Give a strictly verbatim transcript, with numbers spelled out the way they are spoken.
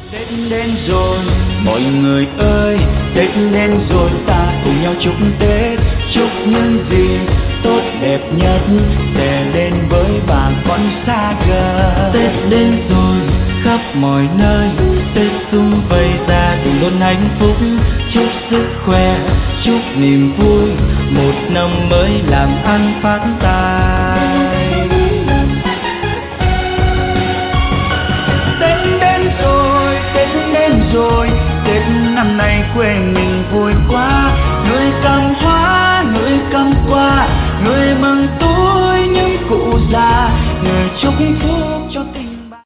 Tết đến rồi, mọi người ơi, Tết đến rồi ta cùng nhau chúc Tết, chúc những gì tốt đẹp nhất sẽ đến với bà con xa gần. Tết đến rồi, khắp mọi nơi, Tết sum vầy gia đình luôn hạnh phúc, chúc sức khỏe, chúc niềm vui, một năm mới làm ăn phát tài. Tết đến rồi, Tết đến rồi, Tết năm nay quê mình vui quá, nuôi cam hoa, nuôi cam qua, nuôi mừng tuổi những cụ già, người chúc phúc